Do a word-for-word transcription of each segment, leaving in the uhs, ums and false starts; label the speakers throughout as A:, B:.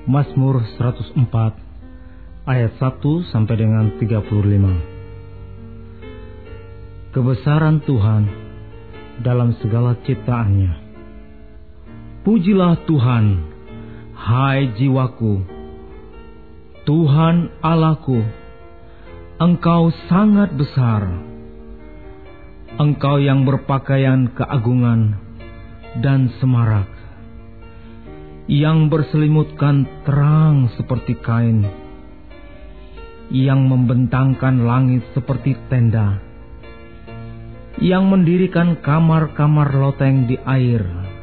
A: Mazmur seratus empat ayat satu sampai dengan tiga puluh lima. Kebesaran Tuhan dalam segala ciptaannya. Pujilah Tuhan, hai jiwaku. Tuhan Allahku, Engkau sangat besar. Engkau yang berpakaian keagungan dan semarak, yang berselimutkan terang seperti kain, yang membentangkan langit seperti tenda, yang mendirikan kamar-kamar loteng di air,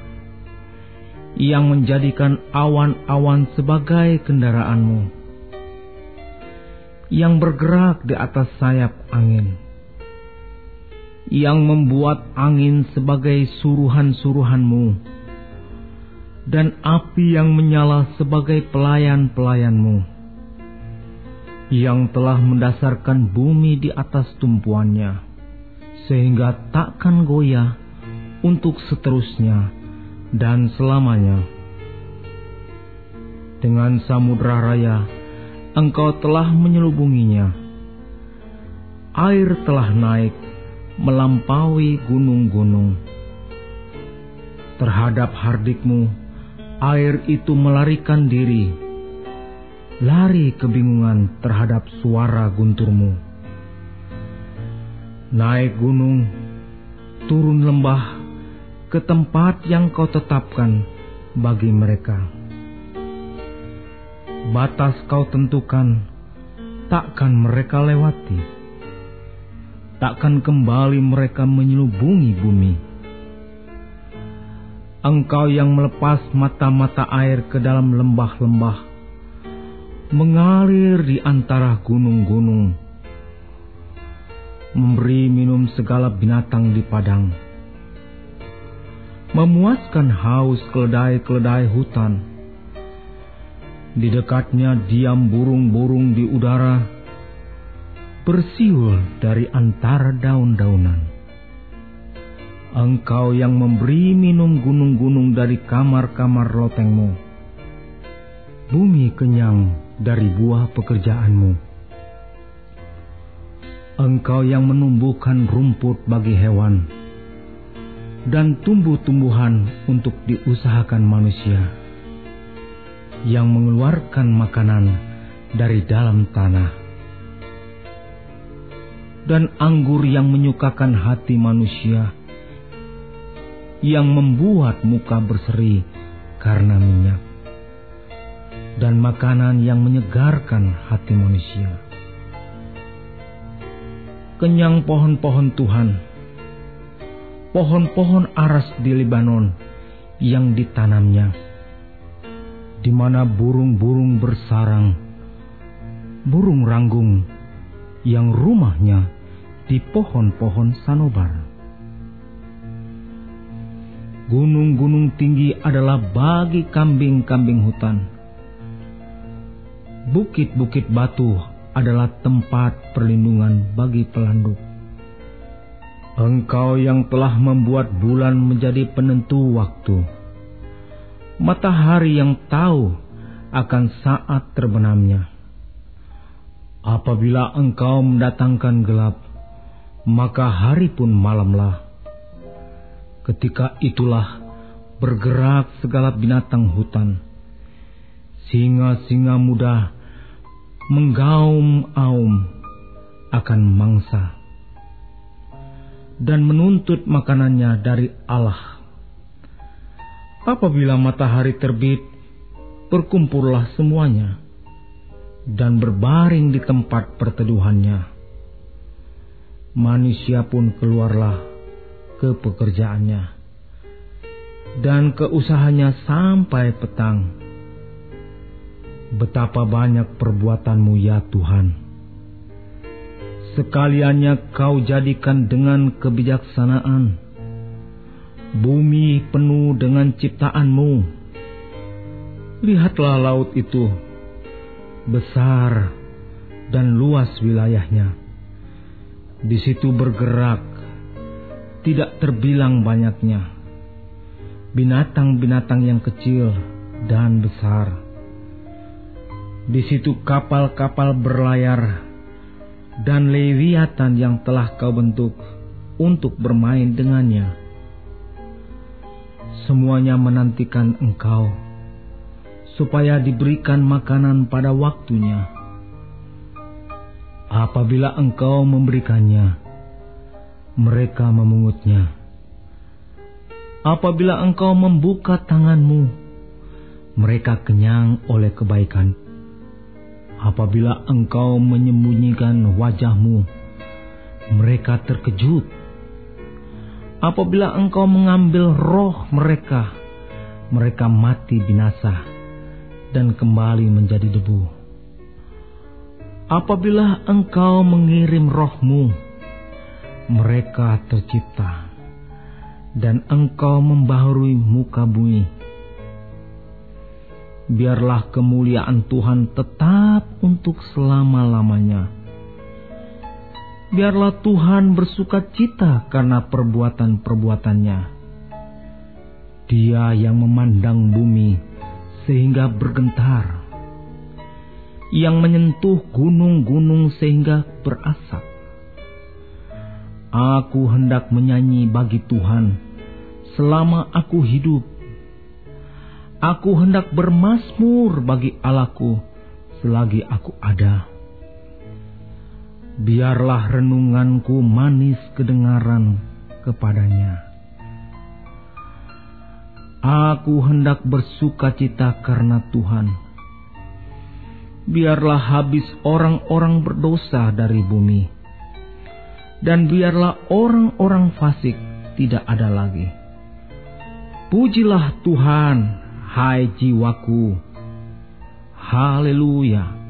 A: yang menjadikan awan-awan sebagai kendaraanmu, yang bergerak di atas sayap angin, yang membuat angin sebagai suruhan-suruhanmu, dan api yang menyala sebagai pelayan-pelayanmu, yang telah mendasarkan bumi di atas tumpuannya, sehingga takkan goyah untuk seterusnya dan selamanya. Dengan samudera raya Engkau telah menyelubunginya. Air telah naik melampaui gunung-gunung. Terhadap hardikmu, air itu melarikan diri, lari kebingungan terhadap suara gunturmu. Naik gunung, turun lembah, ke tempat yang Kau tetapkan bagi mereka. Batas Kau tentukan, takkan mereka lewati. Takkan kembali mereka menyelubungi bumi. Engkau yang melepas mata-mata air ke dalam lembah-lembah, mengalir di antara gunung-gunung, memberi minum segala binatang di padang, memuaskan haus keledai-keledai hutan. Di dekatnya diam burung-burung di udara, bersiul dari antara daun-daunan. Engkau yang memberi minum gunung-gunung dari kamar-kamar lotengmu. Bumi kenyang dari buah pekerjaanmu. Engkau yang menumbuhkan rumput bagi hewan dan tumbuh-tumbuhan untuk diusahakan manusia, yang mengeluarkan makanan dari dalam tanah, dan anggur yang menyukakan hati manusia, yang membuat muka berseri karena minyak, dan makanan yang menyegarkan hati manusia. Kenyang pohon-pohon Tuhan, pohon-pohon aras di Libanon yang ditanamnya, di mana burung-burung bersarang, burung ranggung yang rumahnya di pohon-pohon sanobar. Gunung-gunung tinggi adalah bagi kambing-kambing hutan. Bukit-bukit batu adalah tempat perlindungan bagi pelanduk. Engkau yang telah membuat bulan menjadi penentu waktu, matahari yang tahu akan saat terbenamnya. Apabila Engkau mendatangkan gelap, maka hari pun malamlah. Ketika itulah bergerak segala binatang hutan. Singa-singa muda menggaum-aum akan mangsa dan menuntut makanannya dari Allah. Apabila matahari terbit, berkumpullah semuanya dan berbaring di tempat perteduhannya. Manusia pun keluarlah ke pekerjaannya dan ke usahanya sampai petang. Betapa banyak perbuatanmu ya Tuhan. Sekaliannya Kau jadikan dengan kebijaksanaan. Bumi penuh dengan ciptaanmu. Lihatlah laut itu, besar dan luas wilayahnya. Di situ bergerak, tidak terbilang banyaknya, binatang-binatang yang kecil dan besar, Di situ kapal-kapal berlayar dan lewiatan yang telah kau bentuk untuk bermain dengannya. Semuanya menantikan engkau, supaya diberikan makanan pada waktunya. Apabila engkau memberikannya, mereka memungutnya. Apabila engkau membuka tanganmu, mereka kenyang oleh kebaikan. Apabila engkau menyembunyikan wajahmu, mereka terkejut. Apabila engkau mengambil roh mereka, mereka mati binasa dan kembali menjadi debu. Apabila engkau mengirim rohmu, mereka tercipta, dan engkau membaharui muka bumi. Biarlah kemuliaan Tuhan tetap untuk selama-lamanya. Biarlah Tuhan bersuka cita karena perbuatan-perbuatannya. Dia yang memandang bumi sehingga bergentar, yang menyentuh gunung-gunung sehingga berasap. Aku hendak menyanyi bagi Tuhan selama aku hidup. Aku hendak bermazmur bagi Allahku selagi aku ada. Biarlah renunganku manis kedengaran kepadanya. Aku hendak bersukacita karena Tuhan. Biarlah habis orang-orang berdosa dari bumi, dan biarlah orang-orang fasik tidak ada lagi. Pujilah Tuhan, hai jiwaku. Haleluya.